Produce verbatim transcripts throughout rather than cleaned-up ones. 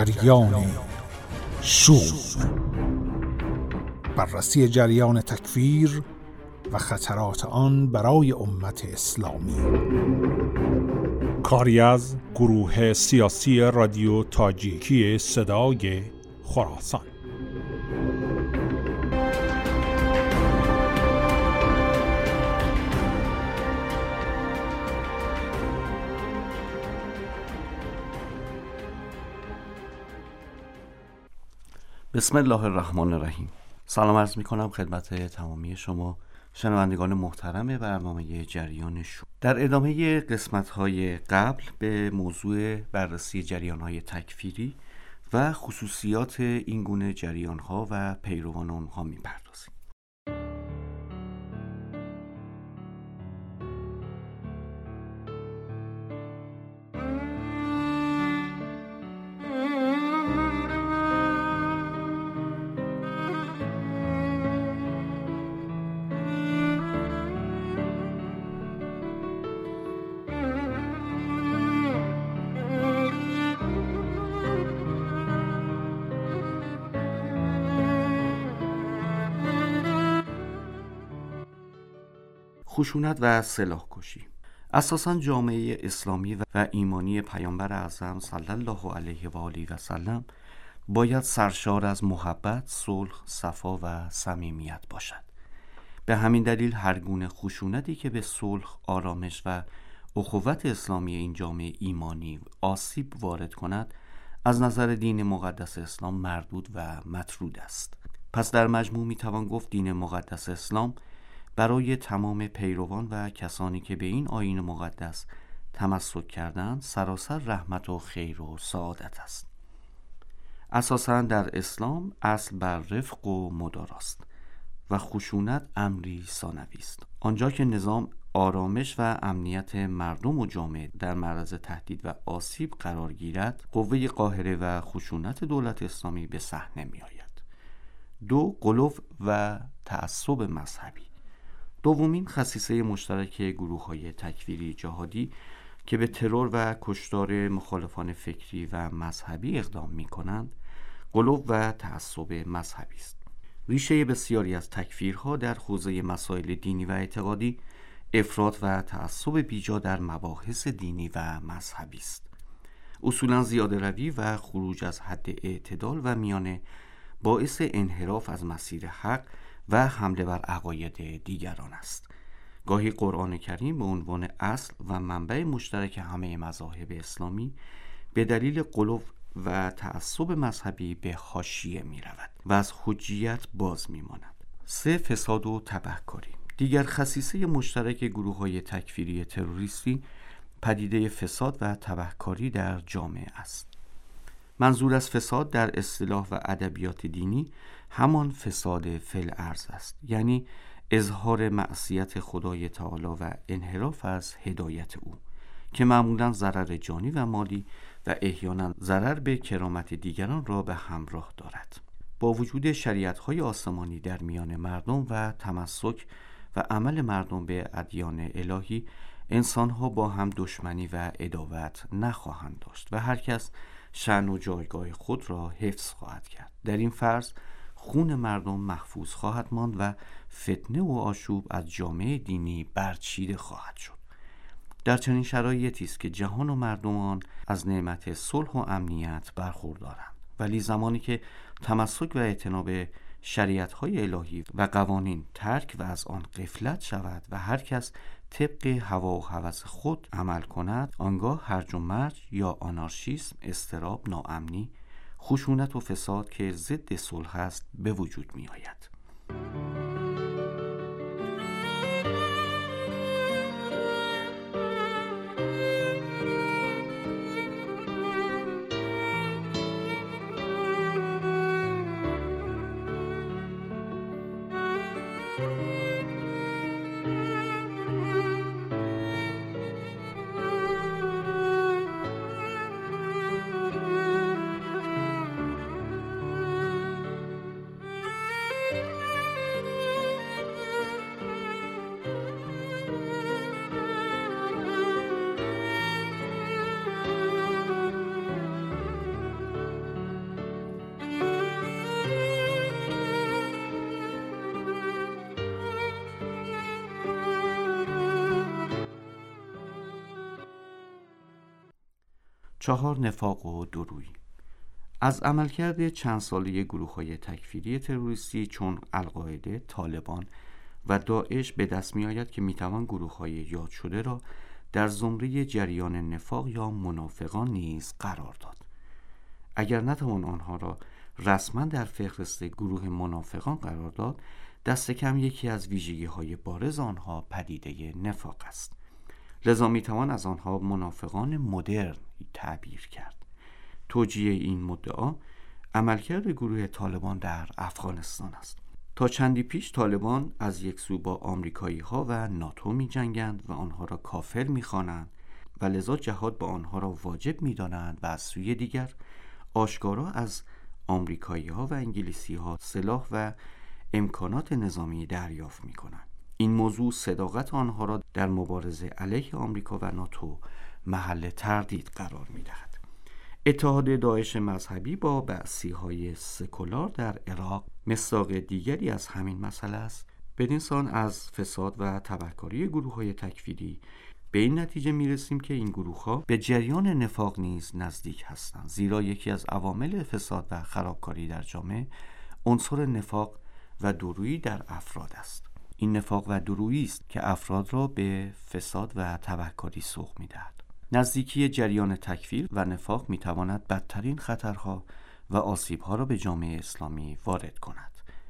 جریان شور، بررسی جریان تکفیر و خطرات آن برای امت اسلامی. کاری از گروه سیاسی رادیو تاجیکی صدای خراسان. بسم الله الرحمن الرحیم. سلام عرض می کنم خدمت تمامی شما شنوندگان محترم برنامه جریان شور. در ادامه قسمت‌های قبل به موضوع بررسی جریان‌های تکفیری و خصوصیات این گونه جریان‌ها و پیروان آنها می‌پردازیم. خشونت و سلاح‌کشی. اساساً جامعه اسلامی و ایمانی پیامبر اعظم صلی الله علیه و آله و سلم باید سرشار از محبت، صلح، صفا و صمیمیت باشد. به همین دلیل هر گونه خشونتی که به صلح، آرامش و اخوت اسلامی این جامعه ایمانی آسیب وارد کند، از نظر دین مقدس اسلام مردود و مطرود است. پس در مجموع میتوان گفت دین مقدس اسلام برای تمام پیروان و کسانی که به این آیین مقدس تمسک کردند سراسر رحمت و خیر و سعادت است. اساساً در اسلام اصل بر رفق و مداراست و خشونت امری ثانوی است. آنجا که نظام، آرامش و امنیت مردم و جامعه در معرض تهدید و آسیب قرار گیرد، قوه قاهره و خشونت دولت اسلامی به صحنه می آید. دو، غلو و تعصب مذهبی. دومین خصیصه مشترک گروه‌های تکفیری جهادی که به ترور و کشتار مخالفان فکری و مذهبی اقدام می‌کنند، غلو و تعصب مذهبی است. ریشه بسیاری از تکفیرها در حوزه مسائل دینی و اعتقادی افراط و تعصب بیجا در مباحث دینی و مذهبی است. اصولاً زیاده روی و خروج از حد اعتدال و میانه باعث انحراف از مسیر حق و حمله بر عقاید دیگران است. گاهی قرآن کریم به عنوان اصل و منبع مشترک همه مذاهب اسلامی به دلیل غلو و تعصب مذهبی به حاشیه می رود و از حجیت باز می ماند. سه، فساد و تبهکاری. دیگر خصیصه مشترک گروه‌های تکفیری تروریستی پدیده فساد و تبهکاری در جامعه است. منظور از فساد در اصطلاح و ادبیات دینی همان فساد فی الارض است، یعنی اظهار معصیت خدای تعالی و انحراف از هدایت او که معمولاً ضرر جانی و مالی و احیانا ضرر به کرامت دیگران را به همراه دارد. با وجود شریعت‌های آسمانی در میان مردم و تمسک و عمل مردم به ادیان الهی، انسان‌ها با هم دشمنی و عداوت نخواهند داشت و هر کس شأن و جایگاه خود را حفظ خواهد کرد. در این فرض خون مردم محفوظ خواهد ماند و فتنه و آشوب از جامعه دینی برچیده خواهد شد. در چنین شرایطی است که جهان و مردمان از نعمت صلح و امنیت برخوردارند، ولی زمانی که تمسک و اعتنا به شریعت‌های الهی و قوانین ترک و از آن غفلت شود و هر کس طبق هوا و هوس خود عمل کند، آنگاه هرج و مرج یا آنارشیسم، اضطراب، ناامنی، خشونت و فساد که ضد صلح است به وجود می آید. چهار، نفاق و دورویی. از عملکرد چند ساله گروه‌های تکفیری تروریستی چون القاعده، طالبان و داعش به دست می آید که می توان گروه‌های یاد شده را در زمره جریان نفاق یا منافقان نیز قرار داد. اگر نتوان آنها را رسما در فهرست گروه منافقان قرار داد، دست کم یکی از ویژگی‌های بارز آنها پدیده نفاق است. لذا می توان از آنها منافقان مدرن تعبیر کرد. توجیه این مدعا عملکرد گروه طالبان در افغانستان است. تا چندی پیش طالبان از یک سو با آمریکایی ها و ناتو می جنگند و آنها را کافر می خوانند و لذا جهاد با آنها را واجب می دانند و از سوی دیگر آشکارا از آمریکایی ها و انگلیسی ها سلاح و امکانات نظامی دریافت می کنند. این موضوع صداقت آنها را در مبارزه علیه آمریکا و ناتو محل تردید قرار می دهد. اتحاد داعش مذهبی با بعثی‌های سکولار در عراق مصداق دیگری از همین مسئله است. بدین سان از فساد و تبهکاری گروه‌های تکفیری به این نتیجه می‌رسیم که این گروه‌ها به جریان نفاق نیز نزدیک هستند، زیرا یکی از عوامل فساد و خرابکاری در جامعه عنصر نفاق و دورویی در افراد است. این نفاق و دورویی است که افراد را به فساد و تبهکاری سوق می‌دهد. نزدیکی جریان تکفیر و نفاق می‌تواند بدترین خطرها و آسیب‌ها را به جامعه اسلامی وارد کند.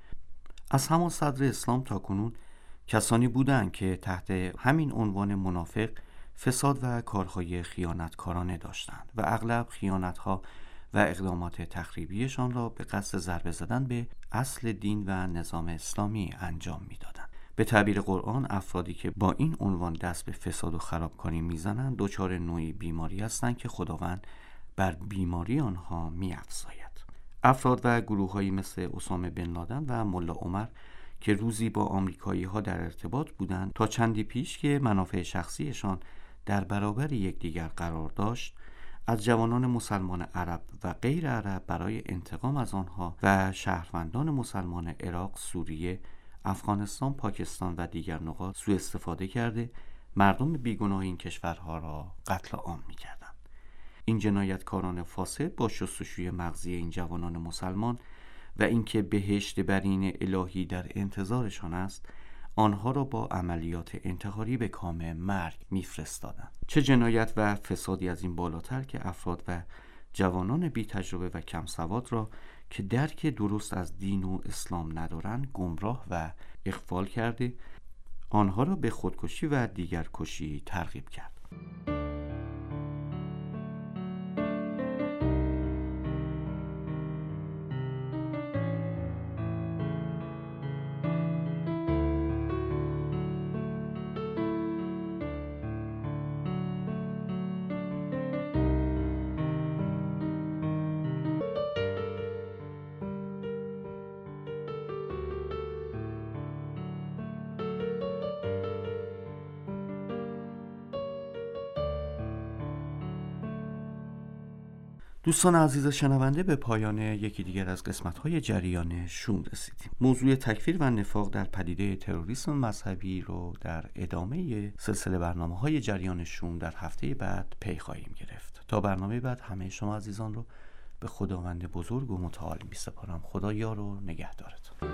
از همان صدر اسلام تا کنون کسانی بودند که تحت همین عنوان منافق فساد و کارهای خیانتکارانه داشتند و اغلب خیانت‌ها و اقدامات تخریبیشان را به قصد ضربه زدن به اصل دین و نظام اسلامی انجام می‌دادند. به تعبیر قرآن افرادی که با این عنوان دست به فساد و خرابکاری میزنند دچار نوعی بیماری هستند که خداوند بر بیماری آنها می‌افزاید. افراد و گروه‌هایی مثل اسامه بن لادن و ملا عمر که روزی با آمریکایی‌ها در ارتباط بودند تا چندی پیش که منافع شخصیشان در برابر یکدیگر قرار داشت، از جوانان مسلمان عرب و غیر عرب برای انتقام از آنها و شهروندان مسلمان عراق، سوریه، افغانستان، پاکستان و دیگر نقاط سوء استفاده کرده مردم بیگناه این کشورها را قتل عام می‌کردند. این جنایتکاران فاسد با شستشوی مغزی این جوانان مسلمان و اینکه بهشت برین الهی در انتظارشان است، آنها را با عملیات انتحاری به کام مرگ می‌فرستادند. چه جنایت و فسادی از این بالاتر که افراد و جوانان بی تجربه و کم سواد را که درک درست از دین و اسلام ندارند گمراه و اغفال کرده آنها را به خودکشی و دیگر کشی ترغیب کرد. دوستان عزیز شنونده، به پایان یکی دیگر از قسمت‌های جریان شوم رسیدیم. موضوع تکفیر و نفاق در پدیده تروریسم مذهبی رو در ادامه سلسله برنامه‌های جریان شوم در هفته بعد پی خواهیم گرفت. تا برنامه بعد همه شما عزیزان رو به خداوند بزرگ و متعال می‌سپارم. خدا یار و نگهدارتون.